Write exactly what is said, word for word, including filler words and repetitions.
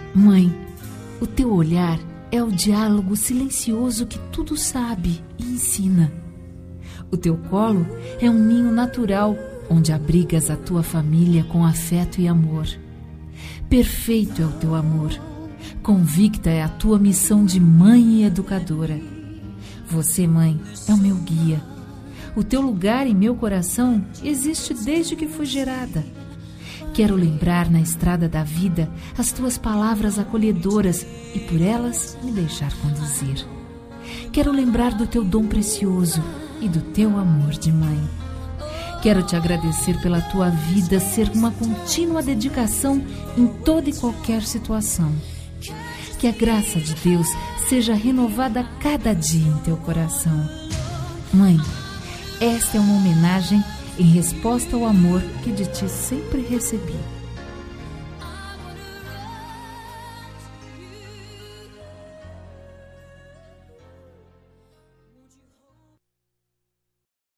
Mãe, o teu olhar é o diálogo silencioso que tudo sabe e ensina. O teu colo é um ninho natural onde abrigas a tua família com afeto e amor. Perfeito é o teu amor. Convicta é a tua missão de mãe e educadora. Você, mãe, é o meu guia. O teu lugar em meu coração existe desde que fui gerada. Quero lembrar na estrada da vida as tuas palavras acolhedoras e por elas me deixar conduzir. Quero lembrar do teu dom precioso e do teu amor de mãe. Quero te agradecer pela tua vida ser uma contínua dedicação em toda e qualquer situação. Que a graça de Deus seja renovada a cada dia em teu coração. Mãe, esta é uma homenagem em resposta ao amor que de ti sempre recebi.